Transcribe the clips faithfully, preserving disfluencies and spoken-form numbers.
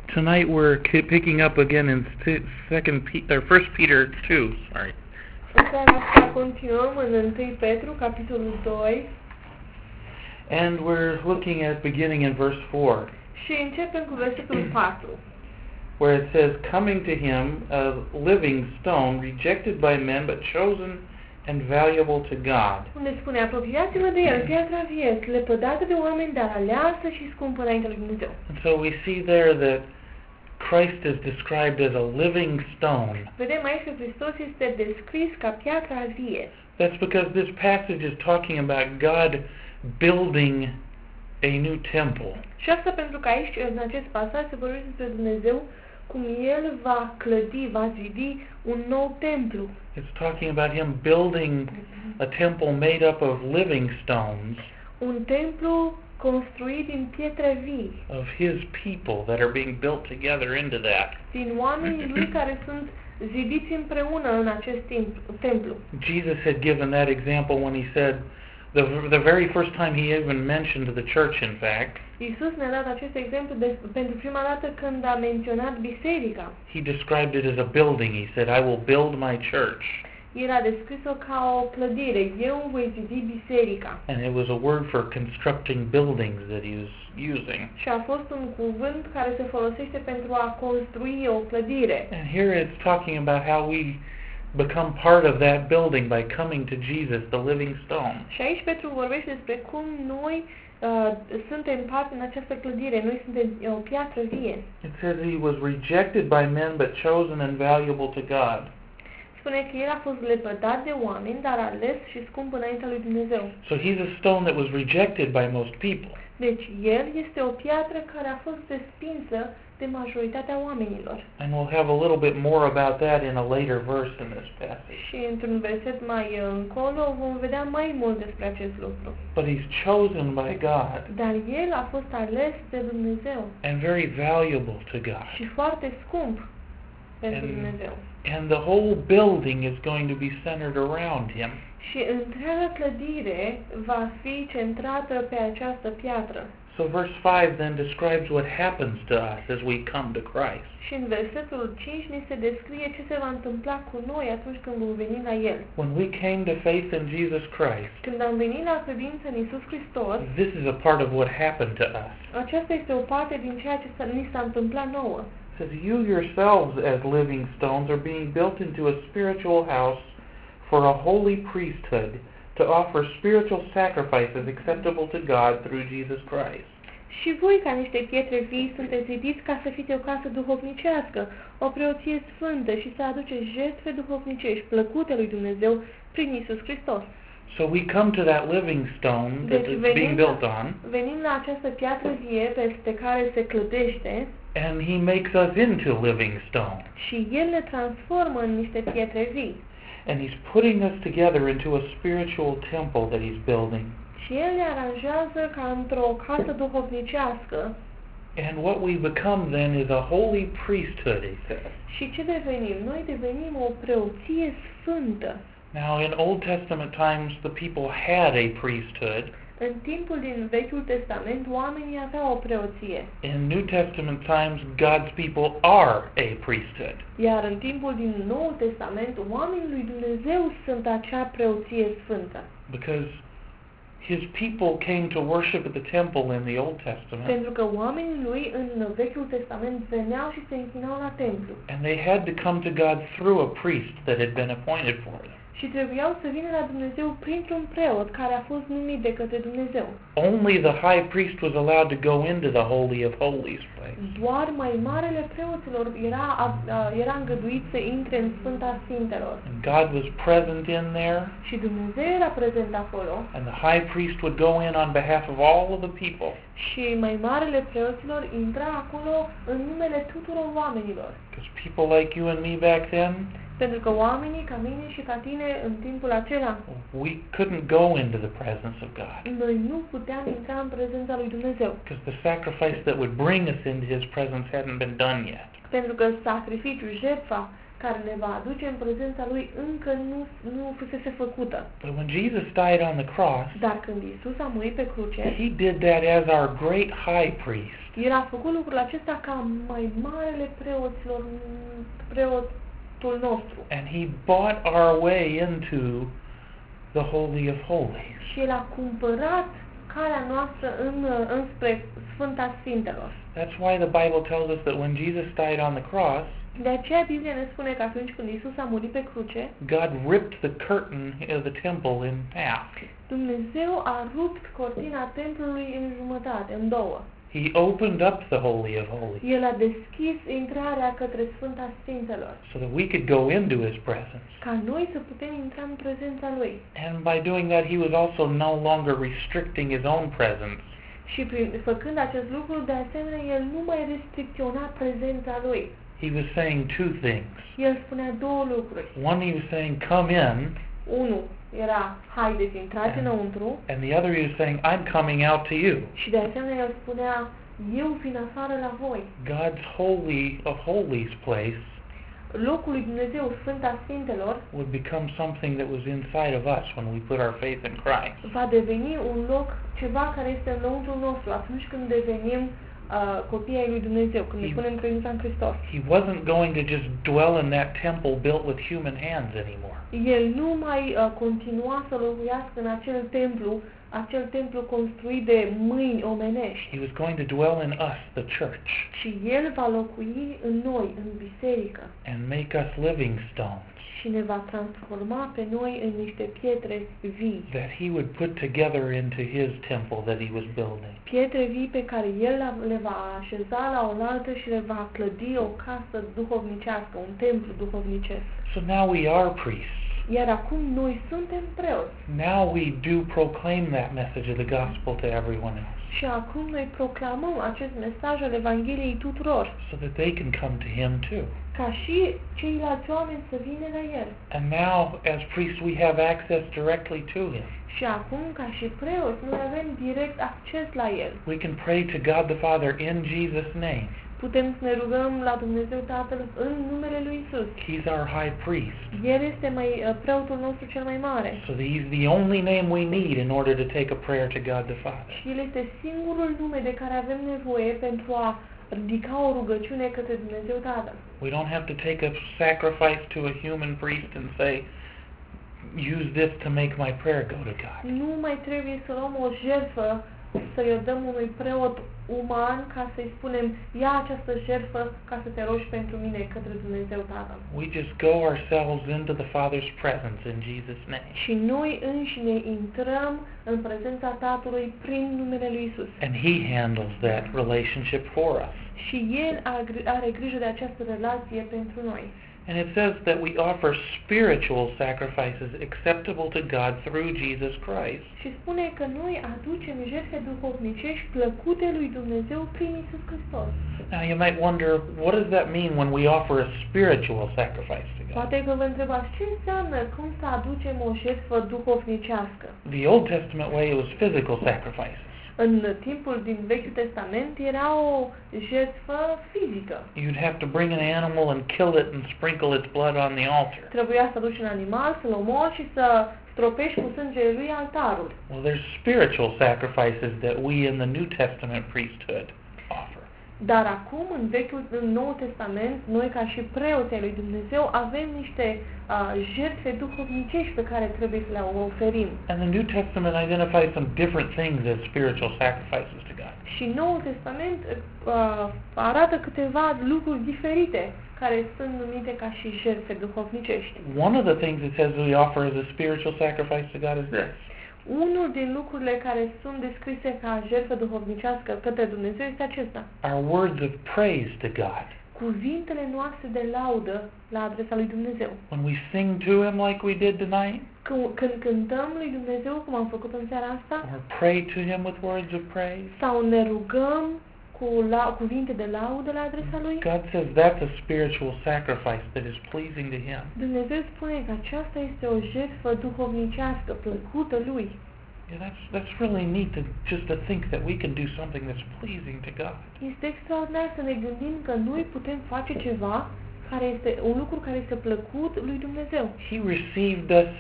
Tonight we're ki- picking up again in st- second Pe- or First Peter two. Sorry. În seara asta continuăm în întâi Petru, capitolul doi. And we're looking at beginning in verse four, Și începem cu versetul patru, where it says, "Coming to him, a living stone, rejected by men, but chosen and valuable to God." unde spune: apropiați-vă de el, piatra vie, lepădată de oameni, dar aleasă și scumpă înaintea lui Dumnezeu. And so we see there that Christ is described as a living stone. Vedem aici că Hristos este descris ca piatra vie. That's because this passage is talking about God building a new temple. Și asta pentru că aici, în acest pasaj, se vorbește despre Dumnezeu, cum El va clădi, va zidi un nou templu. It's talking about him building a temple made up of living stones, Un templu construit din pietre vii, of his people that are being built together into that. din oamenii Lui care sunt zidiți împreună în acest templu. Jesus had given that example when he said, the, the very first time he even mentioned the church, in fact, Iisus ne-a dat acest exemplu de, pentru prima dată când a menționat biserica. he described it as a building. He said, "I will build my church." El a descris-o ca o clădire. Eu voi zidi biserica. And it was a word for constructing buildings that he was using. Și a fost un cuvânt care se folosește pentru a construi o clădire. And here it's talking about how we become part of that building by coming to Jesus, the living stone. Și aici Petru vorbește despre cum noi uh, suntem parte în această clădire. Noi suntem o piatră vie. It says he was rejected by men but chosen and valuable to God. Spune că el a fost lepădat de oameni, dar ales și scump înaintea lui Dumnezeu. So he's a stone that was rejected by most people. Deci el este o piatră care a fost respinsă de majoritatea oamenilor. And we'll have a little bit more about that in a later verse in this passage. Și într-un verset mai încolo vom vedea mai mult despre acest lucru. But he's chosen by God Dar el a fost ales de Dumnezeu and very valuable to God. și foarte scump pentru And- Dumnezeu. And the whole building is going to be centered around him. Și întreaga clădire va fi centrată pe această piatră. So verse five then describes what happens to us as we come to Christ. Și în versetul cinci ni se descrie ce se va întâmpla cu noi atunci când vom veni la El. When we came to faith in Jesus Christ, Când am venit la credință în Iisus Hristos, this is a part of what happened to us. aceasta este o parte din ceea ce s-a- ni s-a întâmplat nouă. It says, "You yourselves as living stones are being built into a spiritual house for a holy priesthood to offer spiritual sacrifices acceptable to God through Jesus Christ." Și voi, ca niște pietre vii, sunteți zidiți ca să fiți o casă duhovnicească, o preoție sfântă și să aduceți jertfe duhovnicești plăcute lui Dumnezeu prin Iisus Hristos. So we come to that living stone that Deci it's being venim, built on, venim la această piatră vie peste care se clădește and he makes us into living stones. și El ne transformă în niște pietre vii. And he's putting us together into a spiritual temple that he's building. Și El ne aranjează ca într-o casă duhovnicească. And what we become then is a holy priesthood, he says. Și ce devenim? Noi devenim o preoție sfântă. Now, in Old Testament times, the people had a priesthood. În timpul din Vechiul Testament, oamenii aveau o preoție. In New Testament times, God's people are a priesthood. Iar în timpul din Noul Testament, oamenii lui Dumnezeu sunt acea preoție sfântă. Because his people came to worship at the temple in the Old Testament, Pentru că oamenii lui în Vechiul Testament veneau și se închinau la templu. and they had to come to God through a priest that had been appointed for them. Și trebuiau să vină la Dumnezeu printr-un preot care a fost numit de către Dumnezeu. Only the high priest was allowed to go into the Holy of Holies place. Doar mai marele preoților era, a- a- era îngăduit să intre în Sfânta Sfintelor. And God was present in there, Și Dumnezeu era prezent acolo and the high priest would go in on behalf of all of the people. și mai marele preoților intra acolo în numele tuturor oamenilor. Because people like you and me back then, Pentru că oamenii ca mine și ca tine în timpul acela, we couldn't go into the presence of God. noi nu puteam intra în prezența lui Dumnezeu. Because the sacrifice that would bring us into his presence hadn't been done yet. Pentru că sacrificiul, jertfa care ne va aduce în prezența Lui încă nu, nu fusese făcută. But when Jesus died on the cross, Dar când Isus a murit pe cruce, he did that as our great high priest. El a făcut lucrul acesta ca mai marele preoților, preotul nostru. And he bought our way into the Holy of Holies. Și El a cumpărat calea noastră în, înspre Sfânta Sfintelor. That's why the Bible tells us that when Jesus died on the cross, De aceea Biblia ne spune că atunci când Isus a murit pe cruce, God ripped the curtain of the temple in half. Dumnezeu a rupt cortina templului în jumătate, în două. He opened up the Holy of Holies El a deschis intrarea către Sfânta Sfintelor, so that we could go into his presence. ca noi să putem intra în prezența Lui. And by doing that, he was also no longer restricting his own presence. Și prin, făcând acest lucru, de asemenea, El nu mai restricționa prezența Lui. He was saying two things. El spunea două lucruri. One, he was saying, come in, Unu era, haideți, intrați And- înăuntru. and the other, he was saying, I'm coming out to you. Și de asemenea, El spunea, eu vin afară la voi. God's Holy of Holies place Locul lui Dumnezeu, Sfânta Sfintelor, would become something that was inside of us when we put our faith in Christ. va deveni un loc, ceva care este înăuntru nostru, atunci când devenim uh, copii ai lui Dumnezeu, când ne He- punem credința în Hristos. He wasn't going to just dwell in that temple built with human hands anymore. El nu mai uh, continua să locuiască în acel templu, acel templu construit de mâini omenești, He was going to dwell in us, the church, ci El va locui în noi, în biserică, and make us living stones și ne va transforma pe noi în niște pietre vii. that he would put together into his temple that he was building. Pietre vii pe care El le va așeza la oaltă și le va clădi o casă duhovnicească, un templu duhovnicesc. So now we are priests. Iar acum noi suntem preoți. Now we do proclaim that message of the gospel to everyone else Și acum noi proclamăm acest mesaj al Evangheliei tuturor, so that they can come to him too. ca și ceilalți oameni să vină la El. And now, as priests, we have access directly to him. Și acum, ca și preoți, noi avem direct acces la El. We can pray to God the Father in Jesus' name. Putem să ne rugăm la Dumnezeu Tatăl în numele Lui Isus. He's our high priest. El este mai, uh, preotul nostru cel mai mare. So he's the only name we need in order to take a prayer to God the Father. Și El este singurul nume de care avem nevoie pentru a ridica o rugăciune către Dumnezeu Tatăl. We don't have to take a sacrifice to a human priest and say, use this to make my prayer go to God. Nu mai trebuie să luăm o jertfă, să-i o dăm unui preot uman ca să-i spunem, ia această jertfă ca să te rogi pentru mine către Dumnezeu Tatăl. We just go ourselves into the Father's presence in Jesus' name. Și noi înșine intrăm în prezența Tatălui prin numele Lui Isus. And he handles that relationship for us. Și El are grijă de această relație pentru noi. And it says that we offer spiritual sacrifices acceptable to God through Jesus Christ. Și spune că noi aducem jertfe duhovnicești plăcute lui Dumnezeu prin Isus Hristos. Now you might wonder, what does that mean when we offer a spiritual sacrifice to God? Poate că vă întrebați ce înseamnă cum să aducem o jertfă duhovnicească. The Old Testament way, it was physical sacrifices. În timpul din Vechiul Testament era o jertfă fizică. You'd have to bring an animal and kill it and sprinkle its blood on the altar. Trebuia să aduci un animal, să-l omori și să stropești cu sângele lui altarul. Well, there's spiritual sacrifices that we in the New Testament priesthood offer. Dar acum, în Vechiul, în Noul Testament, noi ca și preoții ai lui Dumnezeu avem niște uh, jertfe duhovnicești pe care trebuie să le oferim. And the New Testament identifies some different things as spiritual sacrifices to God. Și Noul Testament uh, arată câteva lucruri diferite care sunt numite ca și jertfe duhovnicești. One of the things it says we offer as a spiritual sacrifice to God is this. Unul din lucrurile care sunt descrise ca jertfă duhovnicească către Dumnezeu este acesta. Our words of praise to God. Cuvintele noastre de laudă la adresa lui Dumnezeu. When we sing to Him like we did tonight, Când, când cântăm lui Dumnezeu, cum am făcut în seara asta, or pray to Him with words of praise, sau ne rugăm cu la, cuvinte de laudă la adresa lui, God says that's a spiritual sacrifice that is pleasing to Him. Dumnezeu spune că aceasta este o jertfă duhovnicească, plăcută lui. Yeah, that's that's really neat to just to think that we can do something that's pleasing to God. Este extraordinar să ne gândim că noi putem face ceva care este un lucru care este plăcut lui Dumnezeu. He received us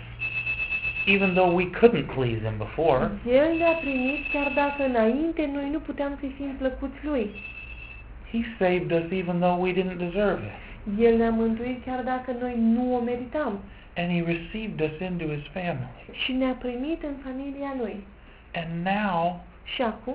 even though we couldn't please Him before. El ne-a primit chiar dacă înainte noi nu puteam să fim plăcuți lui. He saved us even though we didn't deserve it. El ne-a mântuit chiar dacă noi nu o meritam. And He received us into His family. Și ne-a primit în familia lui. And now Și acum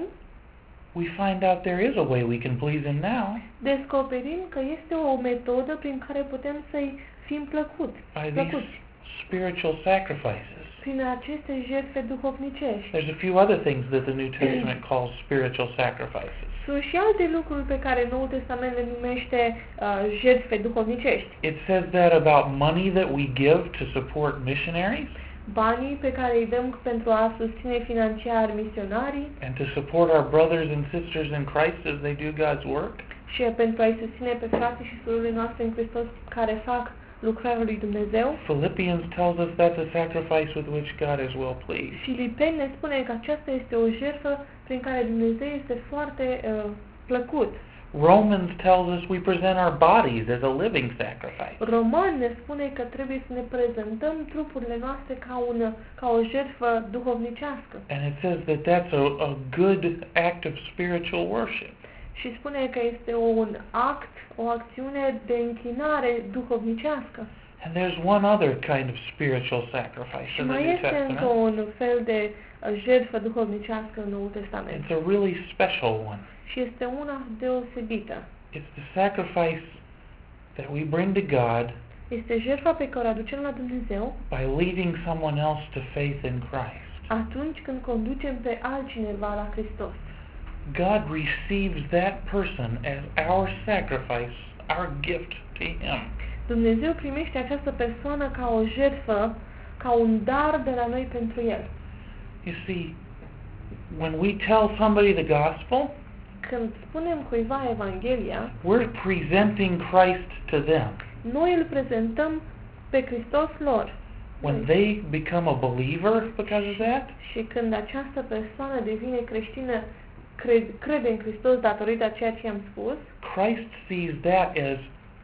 we find out there is a way we can please Him now. descoperim că este o metodă prin care putem să-i fim plăcuți. By these plăcuți. spiritual sacrifices. Prin aceste jertfe duhovnicești. There's a few other things that the New Testament calls spiritual sacrifices. Sunt și alte lucruri pe care Noul Testament le numește uh, jertfe duhovnicești. It says that about money that we give to support missionaries Banii pe care îi dăm pentru a susține financiar misionarii and to support our brothers and sisters in Christ as they do God's work. și pentru a-i susține pe frații și surorile noastre în Hristos care fac lucrarea lui Dumnezeu. Philippians tells us that's a sacrifice with which God is well pleased. Filipeni ne spune că aceasta este o jertfă prin care Dumnezeu este foarte uh, plăcut. Romans tells us we present our bodies as a living sacrifice. Roman ne spune că trebuie să ne prezentăm trupurile noastre ca, un, ca o jertfă duhovnicească. And it says that that's a, a good act of spiritual worship. Și spune că este un act, o acțiune de închinare duhovnicească. And there's one other kind of spiritual sacrifice Și in the mai New este încă Testament. un fel de uh, jertfă duhovnicească în Noul Testament. It's a really special one. Și este una deosebită. It's the sacrifice that we bring to God Este jertfa pe care o aducem la Dumnezeu by leading someone else to faith in Christ. atunci când conducem pe altcineva la Hristos. God receives that person as our sacrifice, our gift to Him. Dumnezeu primește această persoană ca o jertfă, ca un dar de la noi pentru el. You see, when we tell somebody the gospel, Când spunem cuiva Evanghelia, we're presenting Christ to them. noi îl prezentăm pe Hristos lor. When they become a believer because of that, Și când această persoană devine creștină, cred, crede în Hristos datorită a ceea ce am spus, Christ sees that as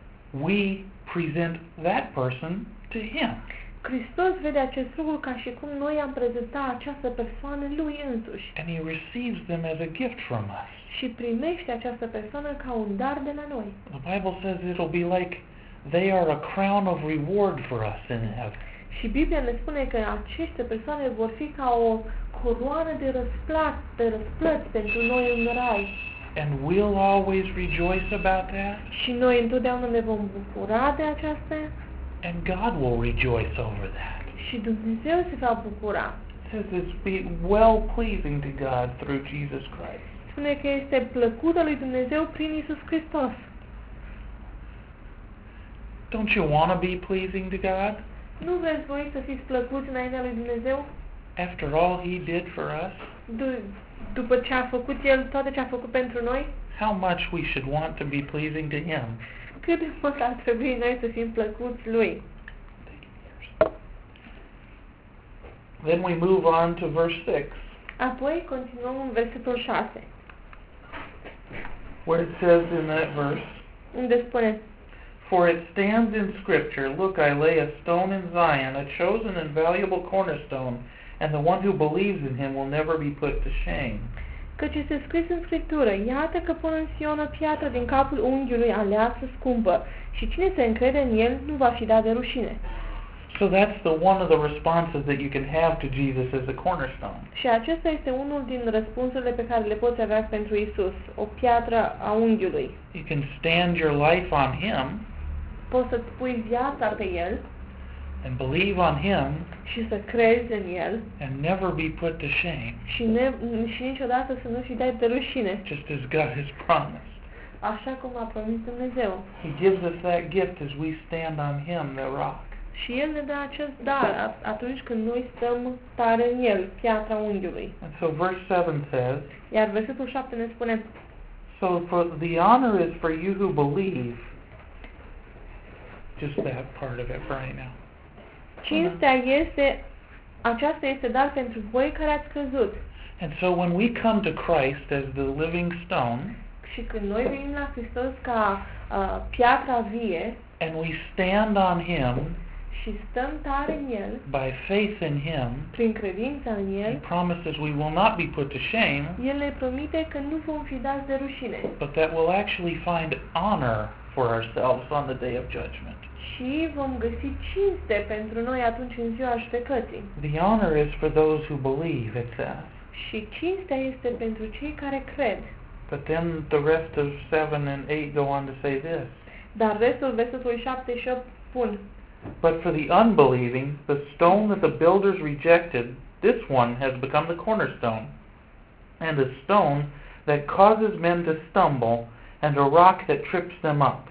we present that person to Him. Hristos vede acest lucru ca și cum noi am prezentat această persoană lui însuși. And He receives them as a gift from us. Și primește această persoană ca un dar de la noi. The Bible says it'll be like they are a crown of reward for us in heaven. Și Biblia ne spune că aceste persoane vor fi ca o coroană de răsplăți, de răsplăți pentru noi în rai. And we'll always rejoice about that. Și noi întotdeauna ne vom bucura de aceasta. And God will rejoice over that. Și Dumnezeu se va bucura. It says it's be well pleasing to God through Jesus Christ. Spune că este plăcută lui Dumnezeu prin Iisus Hristos. Don't you want to be pleasing to God? Nu vreți voi să fiți plăcuți înaintea lui Dumnezeu? After all He did for us, D- după ce a făcut El toate ce a făcut pentru noi? how much we should want to be pleasing to Him. Cât de mult ar trebui noi să fim plăcuți Lui? Then we move on to verse six, Apoi continuăm în versetul șase, where it says in that verse, unde spune: For it stands in Scripture, Look, I lay a stone in Zion, a chosen and valuable cornerstone, and the one who believes in Him will never be put to shame. Căci este scris în Scriptură: Iată că pun în Sion o piatră din capul unghiului, aleasă, scumpă, și cine se încrede în el nu va fi dat de rușine. So that's the one of the responses that you can have to Jesus as a cornerstone. Și acesta este unul din răspunsurile pe care le poți avea pentru Isus, o piatră a unghiului. You can stand your life on Him Poți să-ți pui viața pe El and believe on Him și să crezi în El and never be put to shame, și, ne, și niciodată să nu fii dat de rușine, just as God has promised. așa cum a promis Dumnezeu. He gives us that gift as we stand on Him, the rock. Și El ne dă acest dar atunci când noi stăm tare în El, piatra unghiului. And so verse seven says, Iar versetul șapte ne spune: So for the honor is for you who believe. Just that part of it for right now. Cinstea este, aceasta este dar pentru voi care ați crezut. And so when we come to Christ as the living stone, Și când noi venim la Hristos ca uh, piatra vie and we stand on Him și stăm tare în El, by faith in Him, prin credința în He El, promises we will not be put to shame, El ne promite că nu vom fi dați de rușine, but that we'll actually find honor for ourselves on the day of judgment. și vom găsi cinste pentru noi atunci în ziua judecății. The honor is for those who believe, it says. Și cinstea este pentru cei care cred. But then the rest of seven and eight go on to say this. Dar restul versetului șapte și opt spun: But for the unbelieving, the stone that the builders rejected, this one has become the cornerstone, and a stone that causes men to stumble, and a rock that trips them up.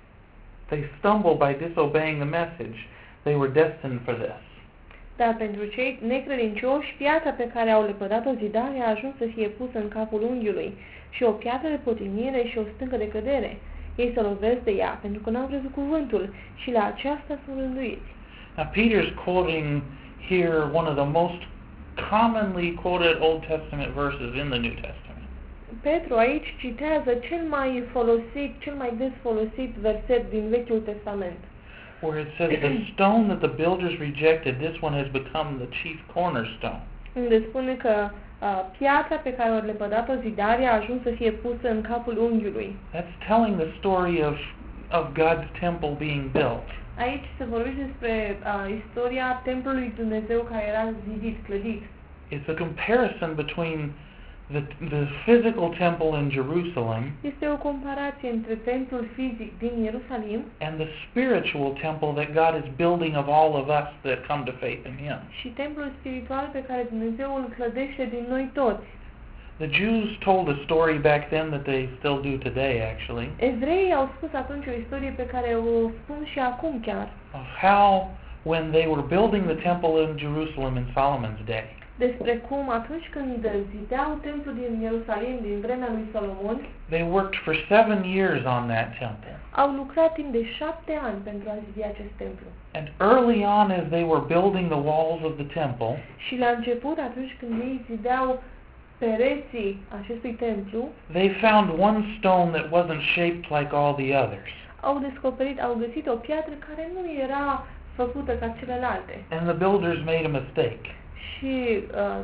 They stumble by disobeying the message. They were destined for this. Dar pentru cei necredincioși, piatra pe care au lepădat-o zidare a ajuns să fie pusă în capul unghiului, și o piatră de potimire și o stâncă de cădere. Ei se lovesc de ea, pentru că n-au crezut cuvântul, și la aceasta sunt rânduiți. Now Peter's quoting here one of the most commonly quoted Old Testament verses in the New Testament. Petru aici citează cel mai folosit, cel mai des folosit verset din Vechiul Testament, where it says, the stone that the builders rejected, this one has become the chief cornerstone. unde spune că uh, piatra pe care o lepădat-o zidare a ajuns să fie pusă în capul unghiului. That's telling the story of, of God's temple being built. Aici se vorbește despre uh, istoria templului Dumnezeu care era zidit, clădit. It's a comparison between the, the physical temple in Jerusalem Este o comparație între templul fizic din Ierusalim and the spiritual temple that God is building of all of us that come to faith in Him. și templul spiritual pe care Dumnezeu îl clădește din noi toți. The Jews told a story back then that they still do today, actually, Evreii au spus atunci o istorie pe care o spun și acum chiar, of how when they were building the temple in Jerusalem in Solomon's day, despre cum atunci când zideau templul din Ierusalim din vremea lui Solomon, they worked for seven years on that temple. au lucrat timp de șapte ani pentru a zidi acest templu. And early on, as they were building the walls of the temple, Și la început, atunci când ei zideau pereții acestui templu, they found one stone that wasn't shaped like all the others. au descoperit, au găsit o piatră care nu era făcută ca celelalte. And the builders made a mistake. Și uh,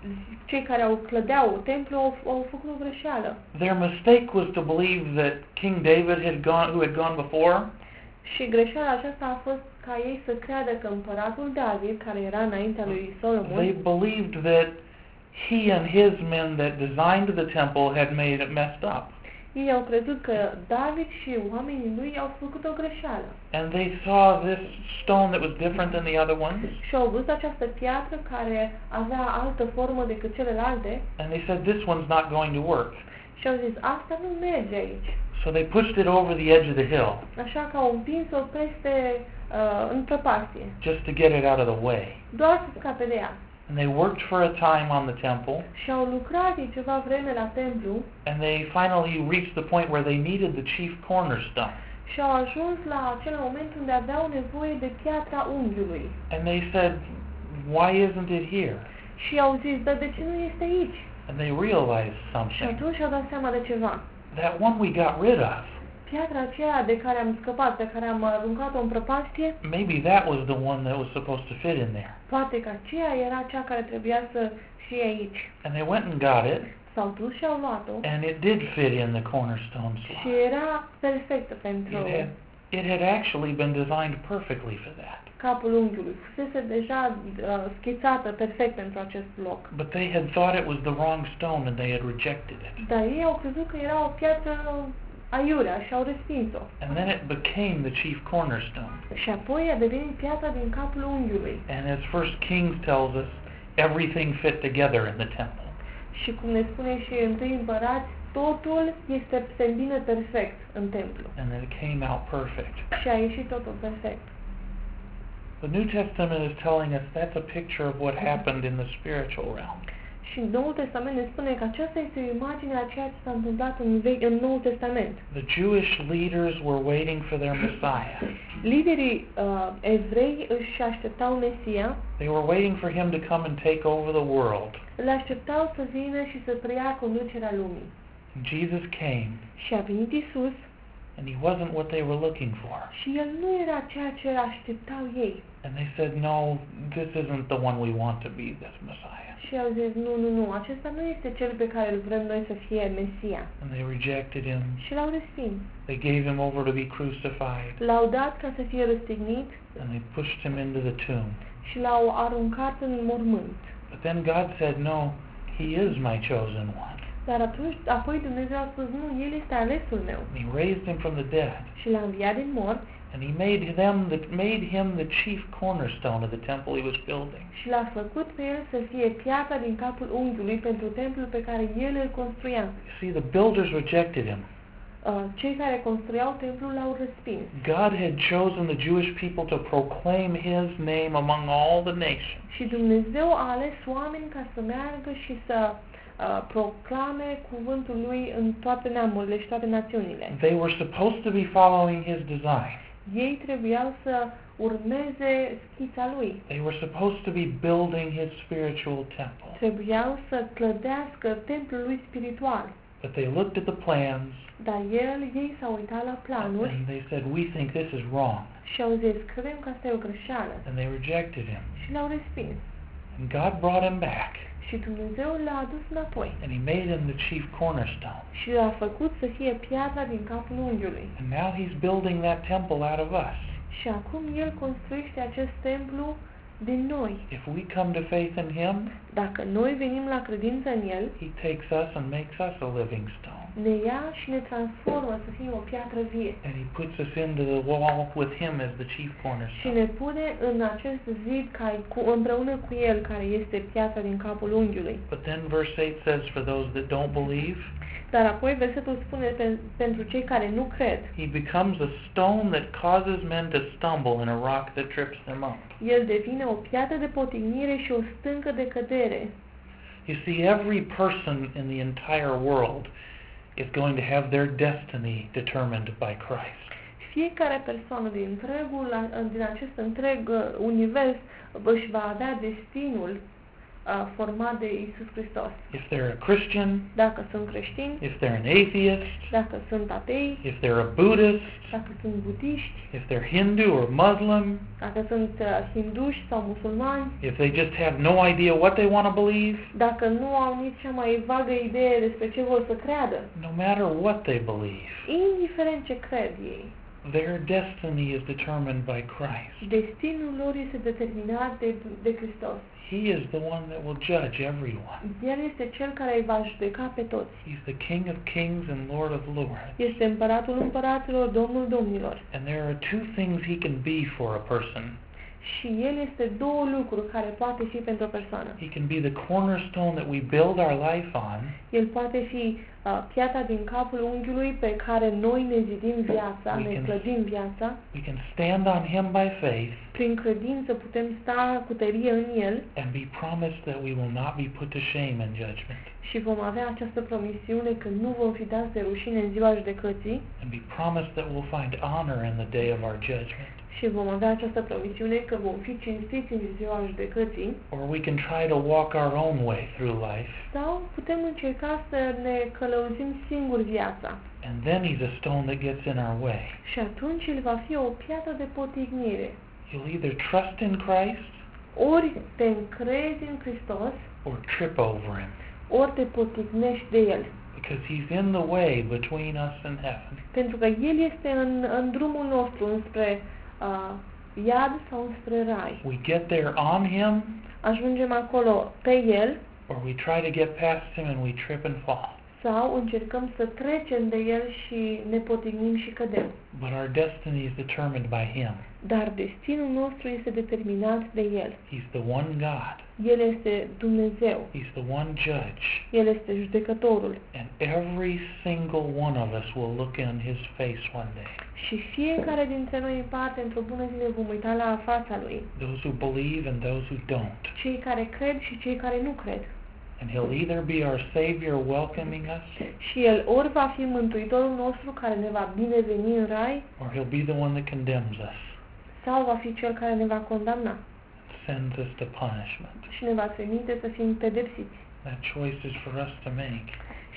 cei care au clădeau templu au, au făcut o greșeală. Their mistake was to believe that King David had gone, who had gone before, Și greșeala aceasta a fost ca ei să creadă că împăratul David, care era înaintea lui they Solomon, believed that he and his men that designed the temple had made it messed up. ei au crezut că David și oamenii lui au făcut o greșeală. And they saw this stone that was different than the other ones, Și au văzut această piatră care avea altă formă decât celelalte and they said, this one's not going to work. și au zis, asta nu merge aici. So they pushed it over the edge of the hill, Așa că au împins-o peste uh, în prăpastie, just to get it out of the way. doar să scape de ea. And they worked for a time on the temple, Și au lucrat ei ceva vreme la templu and they finally reached the point where they needed the chief cornerstone. și au ajuns la acel moment unde aveau nevoie de piatra unghiului. And they said, why isn't it here? Și au zis, dar de ce nu este aici? And they realized Și something. atunci au dat seama de ceva. That one we got rid of, Piatra aceea de care am scăpat, pe care am aruncat-o în prăpastie, maybe that was the one that was supposed to fit in there. poate că aceea era cea care trebuia să fie aici. And they went and got it, S-au dus și au luat-o and it did fit in the cornerstone și slot. era perfectă pentru It had, it had actually been designed perfectly for that. capul unghiului. Fusese deja uh, schițată perfect pentru acest loc. But they had thought it was the wrong stone and they had rejected it. Dar ei au crezut că era o piatră aiurea și au respins-o. And then it became the chief cornerstone. Și apoi a devenit piatra din capul unghiului. And as First Kings tells us, everything fit together in the temple. Și cum ne spune și întâi Împărați, totul este se îmbină perfect în templu. And then it came out perfect. Și a ieșit totul perfect. The New Testament is telling us that's a picture of what happened in the spiritual realm. Și Noul Testament ne spune că aceasta este o imagine a ceea ce s-a întâmplat în, Ve- în Noul Testament. The Jewish leaders were waiting for their Messiah. Liderii uh, evrei își așteptau Mesia, They were waiting for him to come and take over the world. îl așteptau să vină și să preia conducerea lumii. And Jesus came, Și a venit Isus and he wasn't what they were looking for. și el nu era ceea ce așteptau ei. And they said, no, this isn't the one we want to be, this Messiah. Și au zis, nu, nu, nu, acesta nu este cel pe care îl vrem noi să fie Mesia. And they rejected him. Și l-au respins. They gave him over to be crucified. L-au dat ca să fie răstignit And they pushed him into the tomb. și l-au aruncat în mormânt. But then God said, no, he is my chosen one. Dar atunci, apoi Dumnezeu a spus, nu, El este alesul meu. And he raised him from the dead. Și l-a înviat din morți And he made them the, made him the chief cornerstone of the temple he was building. și l-a făcut pe el să fie piatra din capul unghiului pentru templul pe care el îl construia. You see, the builders rejected him. Uh, Cei care construiau templul l-au respins. God had chosen the Jewish people to proclaim his name among all the nations. Și Dumnezeu a ales oameni ca să meargă și să uh, proclame cuvântul lui în toate neamurile și toate națiunile. They were supposed to be following his design. Ei trebuiau să urmeze schița lui. They were supposed to be building his spiritual temple. Trebuiau să clădească templul lui spiritual. But they looked at the plans Dar el, ei s-au uitat la planuri and they said, we think this is wrong. și au zis, credem că asta e o greșeală. And they rejected him. Și l-au respins. And God brought him back. Și Dumnezeu l-a adus înapoi. And he made him the chief cornerstone. Și l-a făcut să fie piatra din capul unghiului. And now he's building that temple out of us. Și acum el construiește acest templu din noi. If we come to faith in him, Dacă noi venim la credință în el, he takes us and makes us a living stone. ne ia și ne transformă să fim o piatră vie. And he puts us into the wall with him as the chief Și cornerstone. ne pune în acest zid ca, cu, împreună cu el, care este piatra din capul unghiului. But then verse eight says, for those that don't believe, Dar apoi versetul spune pe, pentru cei care nu cred, he becomes a stone that causes men to stumble and a rock that trips them up. el devine o piatră de potignire și o stâncă de cădere. You see, every person in the entire world is going to have their destiny determined by Christ. Fiecare persoană din întregul, din acest întreg uh, univers își va avea destinul uh, format de Isus Hristos. If they're a Christian, Dacă sunt creștini, if they're an atheist, dacă sunt atei, if they're a Buddhist, dacă sunt budiști, if they're Hindu or Muslim, dacă sunt uh, hinduși sau musulmani, if they just have no idea what they want to believe, dacă nu au nici cea mai vagă idee despre ce vor să creadă, no matter what they believe, indiferent ce cred ei, their destiny is determined by Christ. destinul lor este determinat de, de Hristos. He is the one that will judge everyone. El este cel care îi va judeca pe toți. He's the King of kings and Lord of lords. Este împăratul împăraților, Domnul domnilor. And there are two things he can be for a person. Și el este două lucruri care poate fi pentru o persoană. He can be the cornerstone that we build our life on, El poate fi uh, piatra din capul unghiului pe care noi ne zidim viața, We ne can- clădim viața. we can stand on him by faith Prin credință putem sta cu tărie în el and be promised that we will not be put to shame in judgment, și vom avea această promisiune că nu vom fi dați de rușine în ziua judecății and be promised that we'll find honor in the day of our judgment. și vom avea această promisiune că vom fi cinstiți în ziua judecății. Or we can try to walk our own way through life, Sau putem încerca să ne călăuzim singuri viața. and then he's a stone that gets in our way. Și atunci el va fi o piatră de potignire. You'll either trust in Christ Ori te încrezi în Hristos, or trip over him, ori te potignești de El. because he's in the way between us and heaven. Pentru că El este în, în drumul nostru înspre uh, iad sau înspre rai. We get there on him, Ajungem acolo pe El or we try to get past him and we trip and fall. sau încercăm să trecem de El și ne potignim și cădem. But our destiny is determined by him. Dar destinul nostru este determinat de El. He's the one God. El este Dumnezeu. He's the one judge. El este judecătorul. And every single one of us will look in his face one day. Și fiecare dintre noi în parte, într-o bună zi, ne vom uita la fața Lui. Those who believe and those who don't. Cei care cred și cei care nu cred. And he'll either be our Savior welcoming us, Și El ori va fi Mântuitorul nostru care ne va bineveni în rai, or he'll be the one that condemns us, sau va fi Cel care ne va condamna sends us to punishment. și ne va trimite să fim pedepsiți. That choice is for us to make.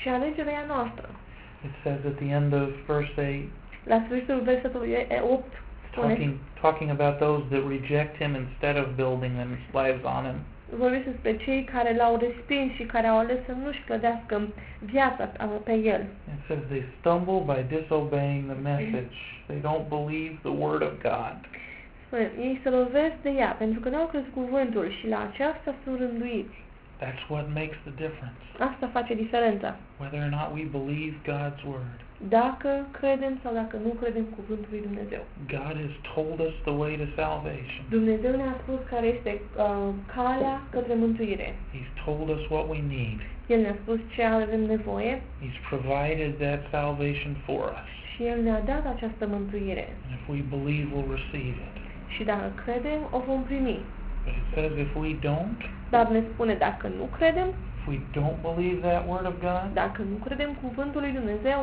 și alegerea e a noastră. It says at the end of verse eight, La sfârșitul versetului opt spune, talking, talking about those that reject him instead of building their lives on him. vorbește despre cei care l-au respins și care au ales să nu-și clădească viața pe el. It says they stumble by disobeying the message. They don't believe the word of God. Spune, ei se lovesc de ea pentru că n-au crezut cuvântul și la aceasta sunt rânduiți. That's what makes the difference. Asta face diferența. Whether or not we believe God's word. Dacă credem sau dacă nu credem cuvântul lui Dumnezeu. God has told us the way to salvation. Dumnezeu ne-a spus care este uh, calea către mântuire. He's told us what we need. El ne-a spus ce avem nevoie. He's provided that salvation for us. Și El ne-a dat această mântuire. And if we believe, we'll receive it. Și dacă credem, o vom primi. But it says if we don't, Dar ne spune dacă nu credem, if we don't believe that word of God, dacă nu credem cuvântul lui Dumnezeu,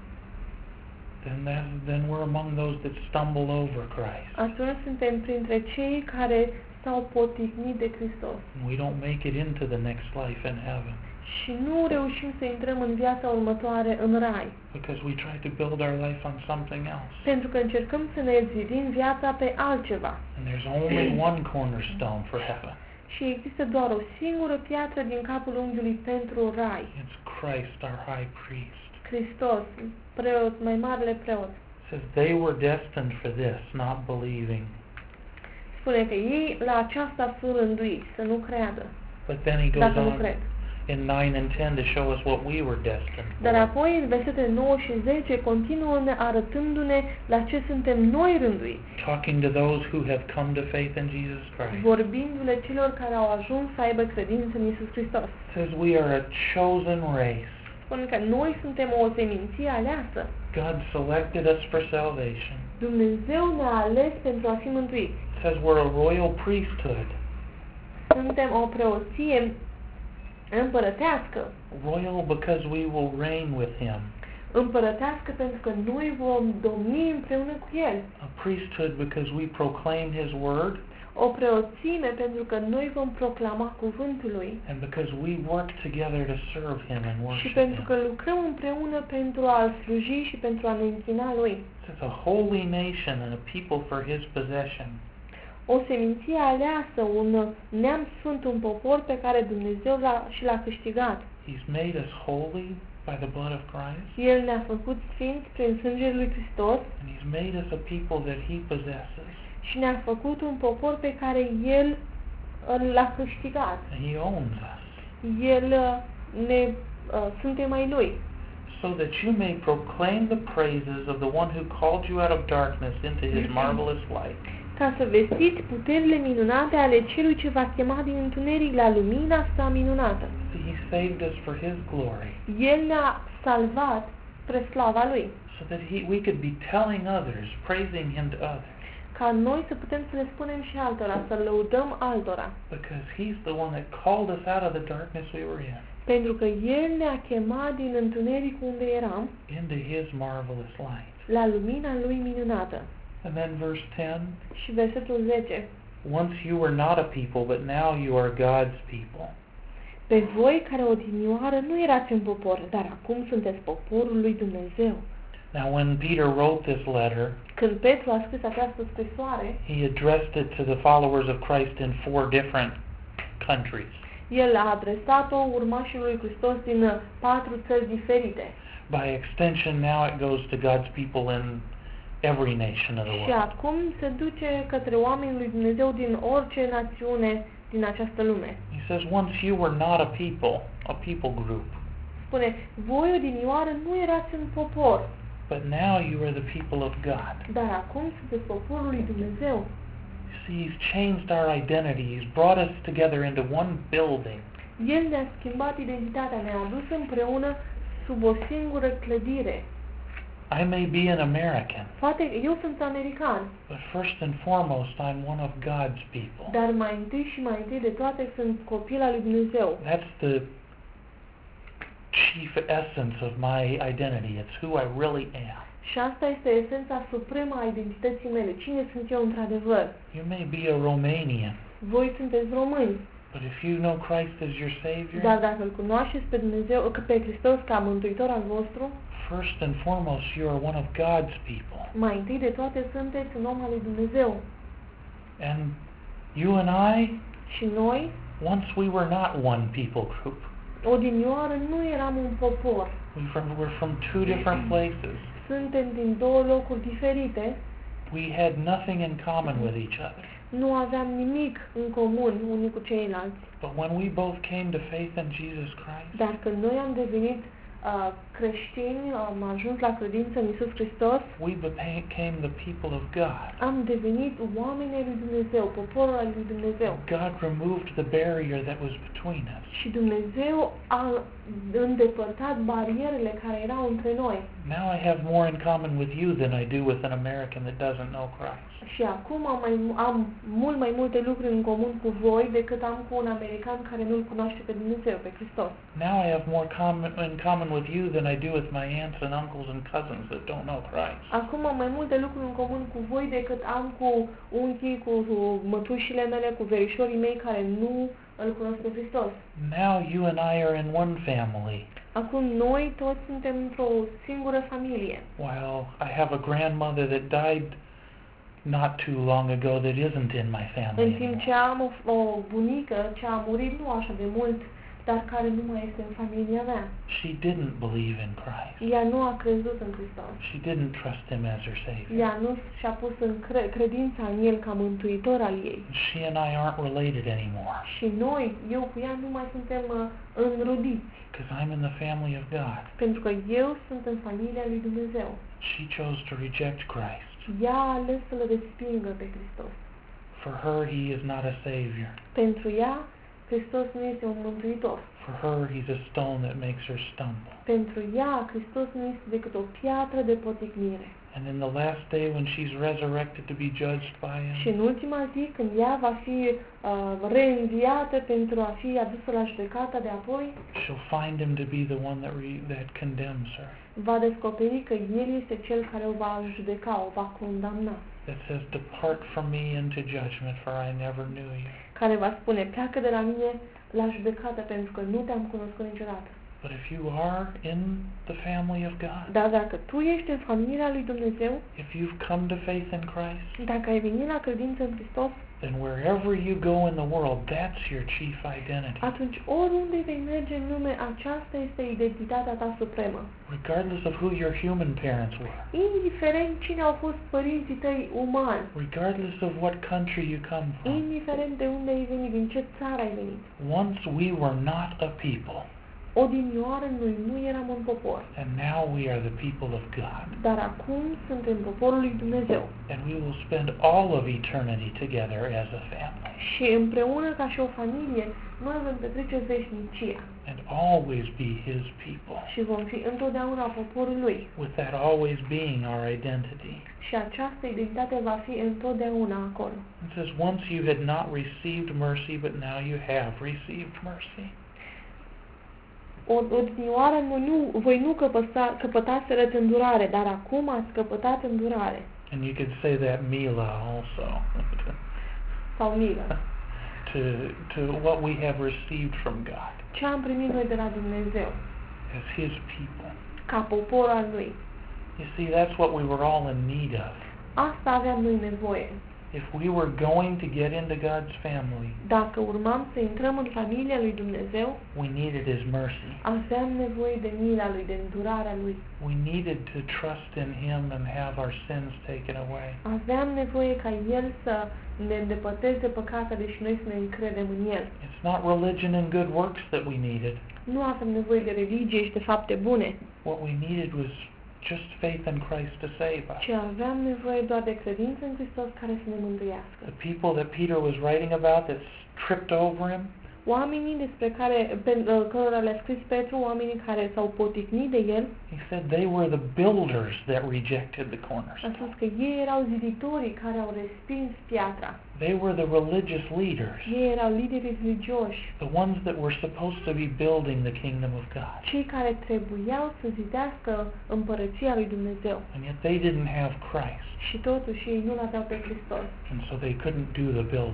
then that, then we're among those that stumble over Christ. atunci suntem printre cei care s-au poticnit de Hristos. We don't make it into the next life in heaven Și nu reușim să intrăm în viața următoare în rai. because we try to build our life on something else. Pentru că încercăm să ne zidim viața pe altceva. And there's only one cornerstone for heaven. Și există doar o singură piatră din capul unghiului pentru rai. It's Christ, our high priest. Hristos, preot, mai marele preot. It says they were destined for this, not believing. Spune că ei la aceasta sunt rânduiți, să nu creadă, But then he goes dacă nu on cred. in nine and ten to show us what we were destined Dar for. apoi, în versetele nouă și zece, continuă ne arătându-ne la ce suntem noi rânduiți, Talking to those who have come to faith in Jesus Christ. vorbindu-le celor care au ajuns să aibă credință în Iisus Hristos. It says we are a chosen race. Spune că noi suntem o seminție aleasă. God selected us for salvation. Dumnezeu ne-a ales pentru a fi mântuiți. It says we're a royal priesthood. Suntem o preoție împărătească. Royal because we will reign with him. Împărătească pentru că noi vom domni împreună cu El. A priesthood because we proclaim his word. O preoțime pentru că noi vom proclama cuvântul Lui. And because we work together to serve him and Și worship pentru him. că lucrăm împreună pentru a-L sluji și pentru a ne închina Lui. It's a holy nation and a people for his possession. O seminție aleasă, un neam sfânt, un popor pe care Dumnezeu l-a, și l-a câștigat. He's made us holy by the blood of Christ. El ne-a făcut sfinți prin sângele lui Hristos And he's made us a people that he possesses. și ne-a făcut un popor pe care El uh, l-a câștigat. And he owns us. El uh, ne uh, suntem ai Lui. So that you may proclaim the praises of the one who called you out of darkness into his marvelous light. Ca să vestiți puterile minunate ale celui ce v-a chemat din întuneric la lumina sa minunată. See, he saved us for his glory. El ne-a salvat spre slava Lui, So that he, we could be telling others, praising him to others. ca noi să putem să le spunem și altora, să lăudăm altora. Because he's the one that called us out of the darkness we were in. Pentru că El ne-a chemat din întuneric unde eram, Into his marvelous light. la lumina Lui minunată. And then verse ten. Și versetul zece. Once you were not a people, but now you are God's people. Pe voi care odinioară nu erați un popor, dar acum sunteți poporul lui Dumnezeu. Now when Peter wrote this letter, Când Petru a scris această scrisoare, he addressed it to the followers of Christ in four different countries. el a adresat-o urmașilor lui Hristos din uh, patru țări diferite. By extension, now it goes to God's people in every nation of the Și world. acum se duce către oamenii lui Dumnezeu din orice națiune din această lume. He says, once you were not a people, a people group, Spune, voi odinioară nu erați un popor, but now you are the people of God. dar acum sunteți poporul lui Dumnezeu. You see, he's changed our identity. He's brought us together into one building. El ne-a schimbat identitatea, ne-a adus împreună sub o singură clădire. I may be an American, Poate eu sunt american, but first and foremost, I'm one of God's people. dar mai întâi și mai întâi de toate sunt copil al lui Dumnezeu. That's the chief essence of my identity. It's who I really am. Și asta este esența supremă a identității mele. Cine sunt eu într-adevăr? You may be a Romanian, Voi sunteți români, But if you know Christ as your Savior, Dar dacă îl cunoașteți pe Dumnezeu, pe Hristos ca mântuitor al vostru, first and foremost, you are one of God's people. mai întâi de toate sunteți un om al lui Dumnezeu. And you and I, Și noi, once we were not one people group. odinioară, nu eram un popor. We from, we're from two different places. Suntem din două locuri diferite. We had nothing in common with each other. Nu aveam nimic în comun unii cu ceilalți. But when we both came to faith in Jesus Christ, Dar când noi am devenit uh, creștini, am ajuns la credință în Iisus Hristos, we became the people of God. am devenit oamenii lui Dumnezeu, poporul al lui Dumnezeu. God removed the barrier that was between us. Și Dumnezeu a îndepărtat barierele care erau între noi. Now I have more in common with you than I do with an American that doesn't know Christ. Și acum am, mai, am mult mai multe lucruri în comun cu voi decât am cu un american care nu-L cunoaște pe Dumnezeu, pe Hristos. Now I have more com- in common with you than I do with my aunts and uncles and cousins that don't know Christ. Acum am mai multe lucruri în comun cu voi decât am cu unchii, cu mătușile mele, cu verișorii mei care nu îl cunosc pe Hristos. Now you and I are in one family. Acum noi toți suntem într-o singură familie. While I have a grandmother that died not too long ago that isn't in my family În timp ce anymore. am o, o bunică ce a murit nu așa de mult, dar care nu mai este în familia mea. She didn't believe in Christ. Ea nu a crezut în Hristos. She didn't trust Him as her Savior. Ea nu și-a pus în cre- credința în El ca mântuitor al ei. She and I aren't related anymore Și noi, eu cu ea, nu mai suntem uh, înrudiți. because I'm in the family of God. Pentru că eu sunt în familia lui Dumnezeu. She chose to reject Christ. Ea a ales să-L respingă pe Hristos. For her, He is not a Savior. Pentru ea, Hristos nu este un mântuitor. For her, He's a stone that makes her stumble. Pentru ea, Hristos nu este decât o piatră de poticnire. And in the last day when she's resurrected to be judged by Și Him, în ultima zi, când ea va fi uh, reînviată pentru a fi adusă la judecata de apoi, she'll find Him to be the one that, re- that condemns her. va descoperi că El este Cel care o va judeca, o va condamna. That says, depart from me into judgment, for I never knew you. Care va spune, pleacă de la mine la judecată, pentru că nu te-am cunoscut niciodată. But if you are in the family of God, Dar dacă tu ești în familia lui Dumnezeu, if you've come to faith in Christ, dacă ai venit la credință în Hristos, then wherever you go in the world, that's your chief identity. atunci oriunde vei merge în lume, aceasta este identitatea ta supremă. Regardless of who your human parents were, Indiferent cine au fost părinții tăi umani, regardless of what country you come from, indiferent de unde ai venit, din ce țară ai venit. once we were not a people, Odinioară noi nu eram un popor, and now we are the people of God. dar acum suntem poporul lui Dumnezeu. And we will spend all of eternity together as a family, Și împreună ca și o familie, noi vom petrece veșnicia and always be His people, și vom fi întotdeauna poporul lui. with that always being our identity. Și această identitate va fi întotdeauna acolo. It says, once you had not received mercy, but now you have received mercy. O odinioară nu, voi nu căpăsa, căpătaserăți îndurare, dar acum ați căpătat îndurare. And you could say that Mila also, Sau milă. to, to what we have received from God Ce am primit noi de la Dumnezeu, as His people. ca popor al lui. You see, that's what we were all in need of. Asta aveam noi nevoie. If we were going to get into God's family, Dacă urmam să intrăm în familia lui Dumnezeu, we needed His mercy. aveam nevoie de mila lui, de îndurarea lui. We needed to trust in Him and have our sins taken away. Aveam nevoie ca El să ne îndepărteze păcatele și noi să ne încredem în El. It's not religion and good works that we needed. Nu avem nevoie de religie și de fapte bune, What we needed was just faith in Christ to save us. ci aveam nevoie doar de credință în Hristos care să ne mântuiască. The people that Peter was writing about that tripped over him, Oamenii despre care, pe, cărora le-a scris Petru, oamenii care s-au poticnit de el, he said they were the builders that rejected the a cornerstone. spus că ei erau ziditorii care au respins piatra. They were the religious leaders, Ei erau liderii religioși, the ones that were supposed to be building the kingdom of God. cei care trebuiau să zidească împărăția lui Dumnezeu. And yet they didn't have Christ, Și totuși ei nu l-aveau pe Hristos. and so they couldn't do the building.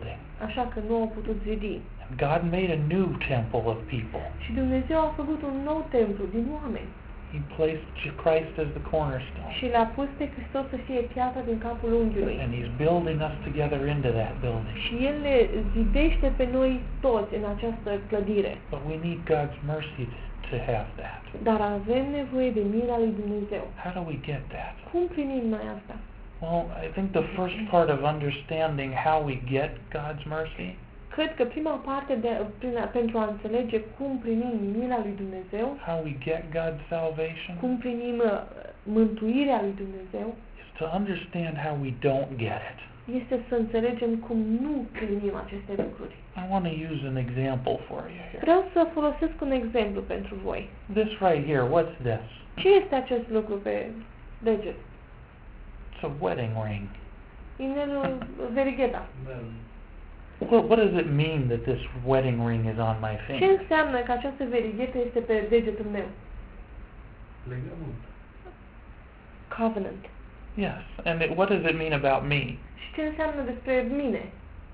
așa că nu au putut zidi. And God made a new temple of people. Și Dumnezeu a făcut un nou templu din oameni. He placed Christ as the cornerstone. Și l-a pus pe Hristos să fie piatra din capul unghiului. And He's building us together into that building. Și El ne zidește pe noi toți în această clădire. But we need God's mercy to have that. Dar avem nevoie de mila lui Dumnezeu. How do we get that? Cum primim noi asta? Well, I think the first part of understanding how we get God's mercy Cred că prima parte de, prin, pentru a înțelege cum primim mila lui Dumnezeu, how we get God's salvation cum primim uh, mântuirea lui Dumnezeu, is to understand how we don't get it. este să înțelegem cum nu primim aceste lucruri. I want to use an example for you here. Vreau să folosesc un exemplu pentru voi. This right here, what's this? Ce este acest lucru pe deget? It's a wedding ring. Inelul verigheta. What, what does it mean that this wedding ring is on my Ce finger? înseamnă că această verighetă este pe degetul meu? Legământ. Covenant. Yes. And it, what does it mean about me? Și ce înseamnă despre mine?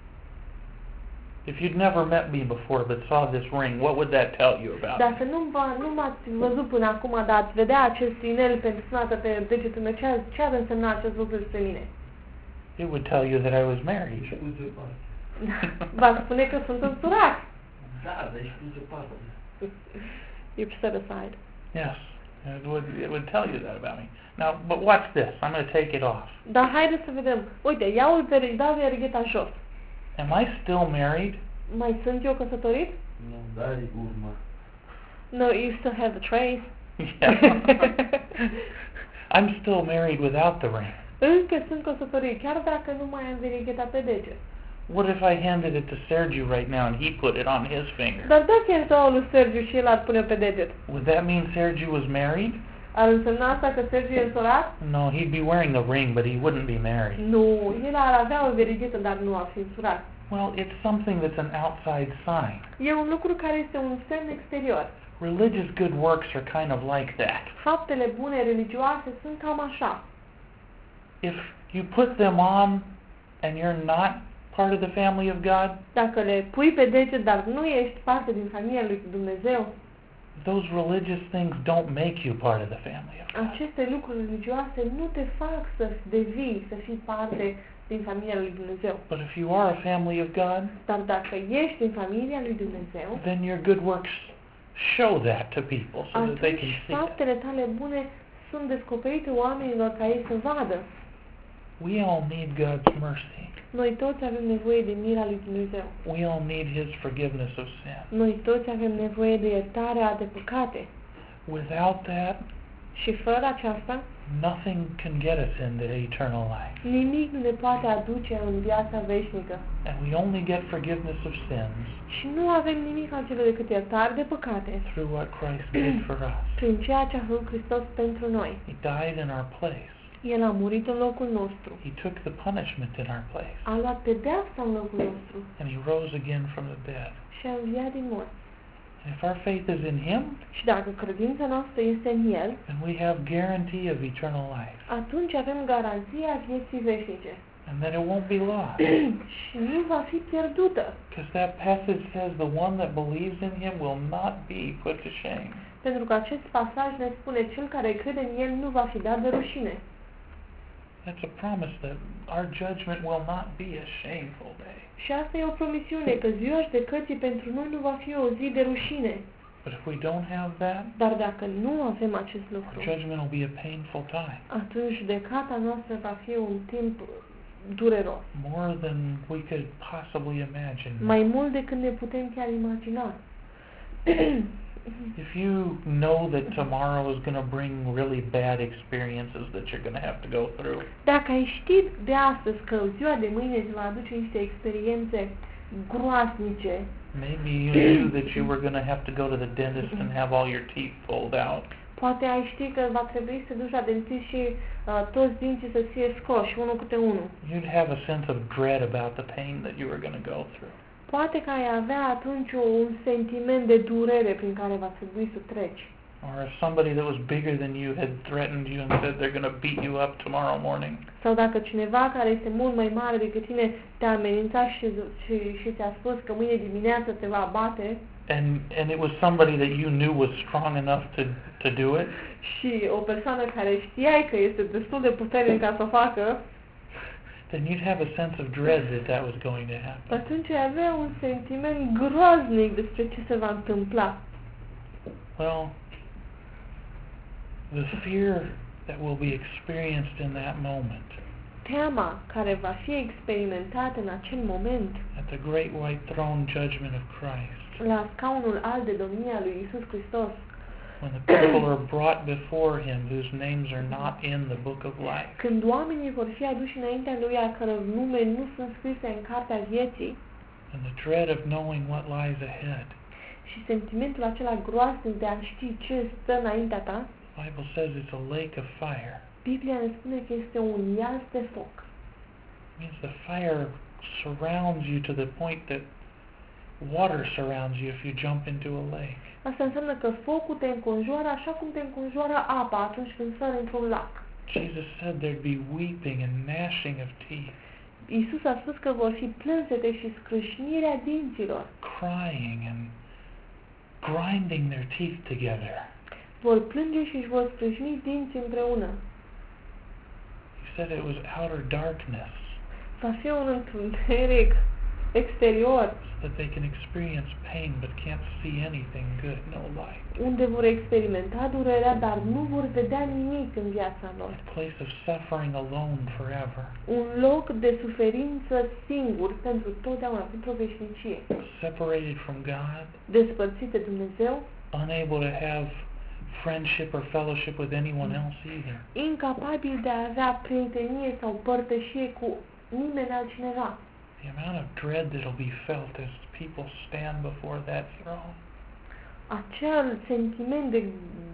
If you'd never met me before but saw this ring, what would that tell you about me? Dacă nu, va, nu m-ați văzut până acum, dar ați vedea acest inel pensionată pe degetul meu, ce, ar- ce ar însemna acest lucru despre mine? It would tell you that I was married. Ești pus deoparte. Va spune că sunt însurat. Da, dar ești pus deoparte. You're set aside. Yes. It would, it would tell you that about me. Now, but watch this. I'm going to take it off. Dar haideți să vedem. Uite, iau veri, dau verigheta jos. Am I still married? Mai sunt eu căsătorit? Nu, dar e urma. No, you still have the trace. Yeah. I'm still married without the ring. Încă sunt căsătorit, chiar dacă nu mai am verigheta pe deget. What if I handed it to Sergiu right now and he put it on his finger? Dar dacă i-aș da lui Sergiu și el ar pune pe deget, Would that mean Sergiu was married? ar însemna asta că Sergiu e însurat? No, he'd be wearing a ring, but he wouldn't be married. Nu, el ar avea o verighetă, dar nu ar fi însurat. Well, it's something that's an outside sign. E un lucru care este un semn exterior. Religious good works are kind of like that. Faptele bune religioase sunt cam așa. If you put them on and you're not part of the family of God, Dacă le pui pe deget, dar nu ești parte din familia lui Dumnezeu, those religious things don't make you part of the family of God. aceste lucruri religioase nu te fac să devii, să fii parte din familia lui Dumnezeu. But if you are a family of God, Dar dacă ești din familia lui Dumnezeu, then your good works show that to people so that they can atunci see it. faptele tale bune sunt descoperite oamenilor ca ei să vadă. We all need God's mercy. Noi toți avem nevoie de mila lui Dumnezeu. We all need His forgiveness of sin. Noi toți avem nevoie de iertarea de păcate. Without that, Și fără aceasta, nothing can get us into eternal life. nimic nu ne poate aduce în viața veșnică. And we only get forgiveness of sins Și nu avem nimic altceva decât iertare de păcate through what Christ did for us. prin ceea ce a făcut Hristos pentru noi. He died in our place. El a murit în locul nostru. He took the punishment in our place. A luat pedeapsa în locul nostru And He rose again from the dead. și a înviat din morți. And if our faith is in Him, Și dacă credința noastră este în El, then we have guarantee of eternal life. atunci avem garanția vieții veșnice. And that it won't be lost. Și nu va fi pierdută. Because that passage says the one that believes in Him will not be put to shame. Pentru că acest pasaj ne spune, cel care crede în El nu va fi dat de rușine. That's a promise that our judgment will not be a shameful day. Și asta e o promisiune, că ziua judecății pentru noi nu va fi o zi de rușine. But if we don't have that, Dar dacă nu avem acest our lucru, judgment will be a painful time. atunci judecata noastră va fi un timp dureros. More than we could possibly imagine. Mai mult decât ne putem chiar imagina. If you know that tomorrow is going to bring really bad experiences that you're going to have to go through, Dacă ai ști de astăzi că ziua de mâine îți va aduce niște experiențe groasnice, maybe you knew that you were going to have to go to the dentist and have all your teeth pulled out. poate ai ști că va trebui să duci la dentist și uh, toți dinții să fie scoși, unul câte unul. You'd have a sense of dread about the pain that you were going to go through. Poate că ai avea atunci un sentiment de durere prin care va trebui să treci. Or if somebody that was bigger than you had threatened you and said they're going to beat you up tomorrow morning. Sau dacă cineva care este mult mai mare decât tine te-a amenințat și, și, și ți-a spus că mâine dimineață te va bate. And and it was somebody that you knew was strong enough to to do it. Și o persoană care știai că este destul de puternic ca să o facă. Then you'd have a sense of dread that that was going to happen. Atunci ai avea un sentiment groaznic despre ce se va întâmpla. Well, the fear that will be experienced in that moment, Teama care va fi experimentată în acel moment at the great white throne judgment of Christ, la scaunul alt de domnia lui Iisus Hristos, when the people are brought before him whose names are not in the book of life, când oamenii vor fi aduși înaintea lui a căror nume nu sunt scrise în cartea vieții, and the dread of knowing what lies ahead. și sentimentul acela groaznic de a ști ce stă înaintea ta, The Bible says it's a lake of fire. Biblia ne spune că este un iaz de foc. It means the fire surrounds you to the point that water surrounds you if you jump into a lake. Asta înseamnă că focul te înconjoară așa cum te înconjoară apa atunci când sari într-un lac. Jesus said there'd be weeping and gnashing of teeth, Iisus a spus că vor fi plânsete și scrâșnirea dinților. crying and grinding their teeth together. Vor plânge și își vor scrâșni dinții împreună. He said it was outer darkness, Va fi un întuneric exterior so that they can experience pain but can't see anything good, no light. unde vor experimenta durerea, dar nu vor vedea nimic în viața lor. A place of suffering alone forever, Un loc de suferință singur pentru totdeauna, pentru o veșnicie. separated from God, Despărțit de Dumnezeu, unable to have friendship or fellowship with anyone else either. incapabil de a avea prietenie sau părtășie cu nimeni altcineva. The amount of dread that'll be felt as people stand before that throne. Acel sentiment de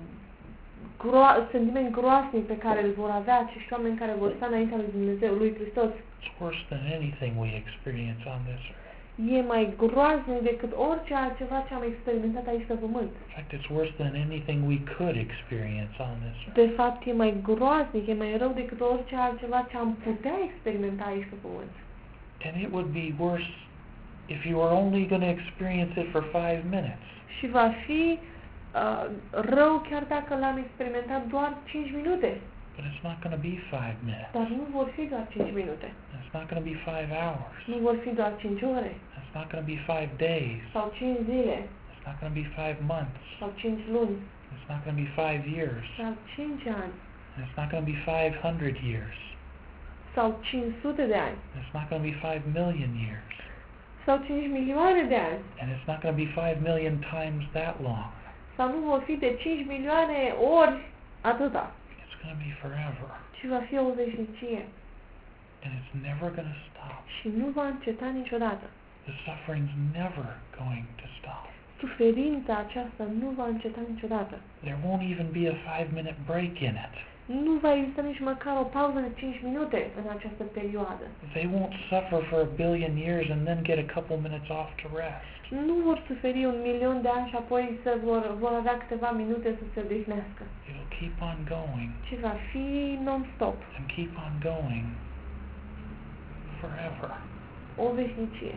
gro- sentiment groasnic pe care îl vor avea acești oameni care vor sta înaintea lui Dumnezeu, lui Hristos, It's worse than anything we experience on this earth. e mai groaznic decât orice altceva ce am experimentat aici pe pământ. In fact, it's worse than anything we could experience on this earth. De fapt, e mai groaznic, e mai rău decât orice altceva ce am putea experimenta aici pe pământ. And it would be worse if you were only going to experience it for five minutes. Și va fi uh, rău chiar dacă l-am experimentat doar cinci minute. But it's not going to be five minutes. Dar nu vor fi doar cinci minute. It's not going to be five hours. Nu vor fi doar cinci ore. It's not going to be five days. Sau cinci zile. It's not going to be five months. Sau cinci luni. It's not going to be five years. Sau cinci ani. And it's not going to be five hundred years. Sau cinci sute de ani. And it's not going to be five million years. Sau cinci milioane de ani. And it's not going to be five million times that long. Sau nu vor fi de cinci milioane ori atâta. It's going to be forever. Și va fi o veșnicie. And it's never going to stop. Și nu va înceta niciodată. The suffering's never going to stop. Suferința aceasta nu va înceta niciodată. There won't even be a five-minute break in it. Nu va exista nici măcar o pauză de cinci minute în această perioadă. They won't suffer for a billion years and then get a couple minutes off to rest. Nu vor suferi un milion de ani și apoi să vor, vor avea câteva minute să se odihnească. It'll keep on going Ci va fi non-stop. and keep on going forever. O veșnicie.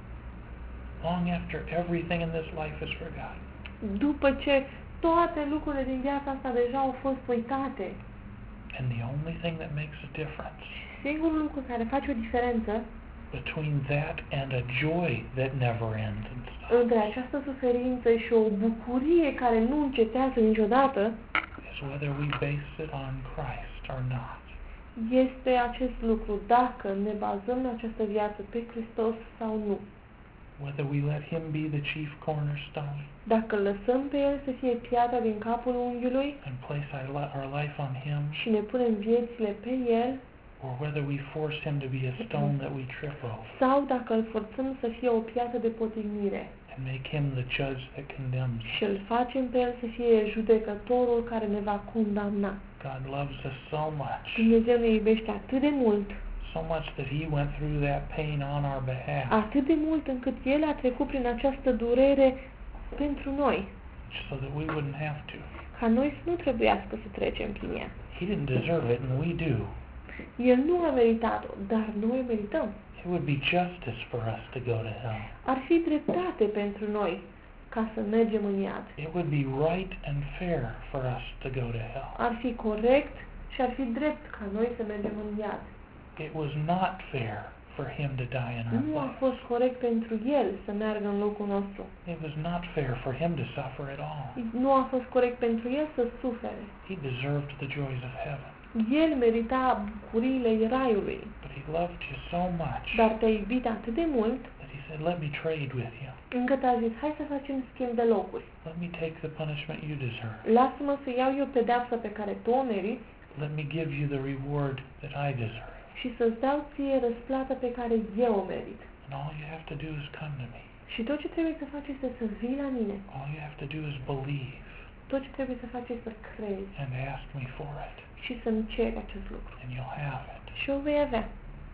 Long after everything in this life is forgotten. După ce toate lucrurile din viața asta deja au fost uitate. And the only thing that makes a difference Singurul lucru care face o diferență between that and a joy that never ends and stops între această suferință și o bucurie care nu încetează niciodată is whether we base it on Christ or not. este acest lucru, dacă ne bazăm în această viață pe Hristos sau nu. Whether we let Him be the chief cornerstone Dacă lăsăm pe El să fie piatra din capul unghiului and place our li- our life on Him, și ne punem viețile pe El, or whether we force Him to be a stone that we trip over sau dacă îl forțăm să fie o piatră de potignire and make Him the judge that condemns us. și îl facem pe El să fie judecătorul care ne va condamna. God loves us so much, Dumnezeu ne iubește atât de mult, so much that He went through that pain on our behalf, atât de mult încât El a trecut prin această durere pentru noi. so that we wouldn't have to. ca noi să nu trebuiască să trecem prin ea. He didn't deserve it, and we do. El nu a meritat-o, dar noi o merităm. It would be justice for us to go to hell. Ar fi dreptate pentru noi ca să mergem în iad. It would be right and fair for us to go to hell. Ar fi corect și ar fi drept ca noi să mergem în iad. It was not fair for him to die in our Nu a place. fost corect pentru el să meargă în locul nostru. It was not fair for him to suffer at all. Nu a fost corect pentru el să sufere. He deserved the joys of heaven. El merita bucuriile raiului, But he loved you so much dar te-a iubit atât de mult that he said, let me trade with you. încât a zis, hai să facem schimb de locuri. Let me take the punishment you deserve. Lasă-mă să iau eu pedeapsa pe care tu o meriți Let me give you the reward that I deserve. și să-ți dau ție răsplata pe care eu o merit. And all you have to do is come to me. Și tot ce trebuie să faci este să vii la mine. All you have to do is believe Tot ce trebuie să faci este să crezi and ask me for it. și să-mi ceri acest lucru. And you'll have it. Și o vei avea.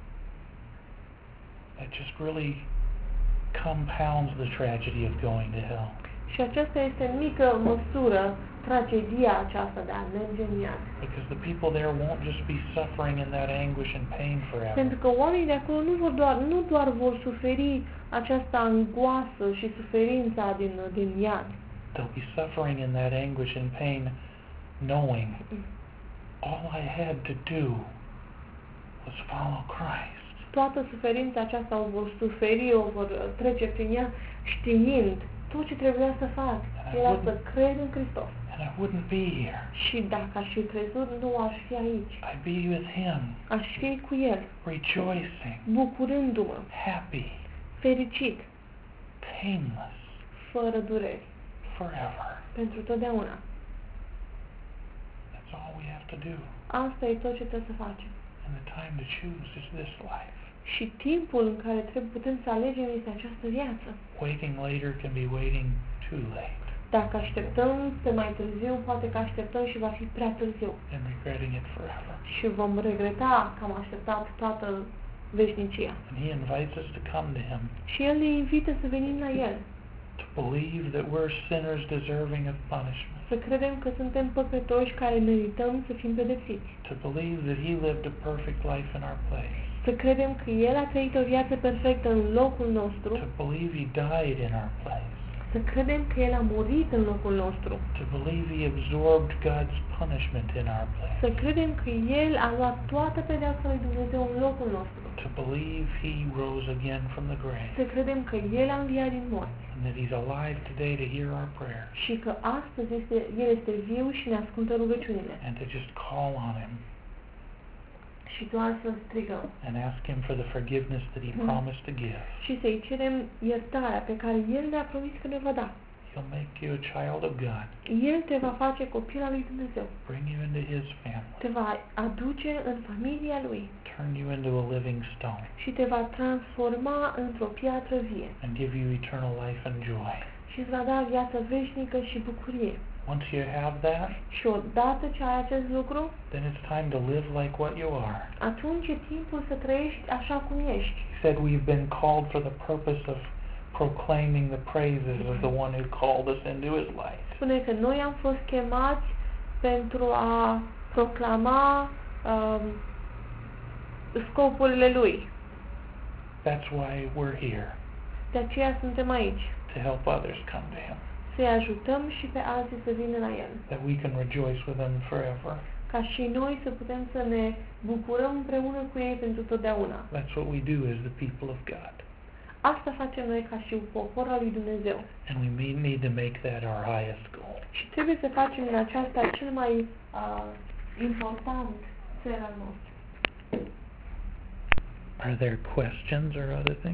That just really compounds the tragedy of going to hell. Și aceasta este în mică măsură tragedia aceasta de a merge în iad. Because the people there won't just be suffering in that anguish and pain forever. Pentru că oamenii de acolo nu, vor doar, nu doar vor suferi această angoasă și suferința din, din iad. They'll be suffering in that anguish and pain knowing all I had to do was follow Christ. Toată suferința aceasta o vor suferi, o vor trece prin ea știind tot ce trebuia să fac era să cred în Hristos. And I wouldn't be here. Și dacă aș fi crezut, nu aș fi aici. I'd be with him, Aș fi cu El, rejoicing, bucurându-mă, happy, fericit, painless, fără dureri, forever. pentru totdeauna. That's all we have to do. Asta e tot ce trebuie să facem. And the time to choose is this life. Și timpul în care trebuie putem să alegem este această viață. Waiting later can be waiting too late Dacă așteptăm pe mai târziu, poate că așteptăm și va fi prea târziu. and regretting it forever. Și vom regreta că am așteptat toată veșnicia. And he invites us to come to him, Și El ne invită să venim la El, to believe that we're sinners deserving of punishment, să credem că suntem păcătoși care merităm să fim pedepsiți, to believe that he lived a perfect life in our place, să credem că El a trăit o viață perfectă în locul nostru, to believe he died in our place, să credem că El a murit în locul nostru, to believe he absorbed God's punishment in our place, să credem că El a luat toată pedeapsa lui Dumnezeu în locul nostru, to believe he rose again from the grave, să credem că El a înviat din morți and that he's alive today to hear our prayers, și că astăzi este, El este viu și ne ascultă rugăciunile. and to just call on him Și doar să strigăm and ask him for the forgiveness that he promised to give. și să-i cerem iertarea pe care El ne-a promis că ne va da. He'll make you a child of God, El te va face copil al lui Dumnezeu, bring you into his family, te va aduce în familia Lui turn you into a living stone, și te va transforma într-o piatră vie and give you eternal life and joy. și îți va da viață veșnică și bucurie. Once you have that, Și odată ce ai acest lucru, then it's time to live like what you are. atunci e timpul să trăiești așa cum ești. He said we've been called for the purpose of proclaiming the praises of the one who called us into his life. Spune că noi am fost chemați pentru a proclama um, scopurile Lui. That's why we're here, De aceea suntem aici, to help others come to him, să-i ajutăm și pe alții să vină la El. that we can rejoice with them forever. Ca și noi să putem să ne bucurăm împreună cu ei pentru totdeauna. That's what we do as the people of God. Asta facem noi ca și popor al lui Dumnezeu. And we may need to make that our highest goal. Și trebuie să facem în aceasta cel mai uh, important cel al nostru. Are there questions or other things?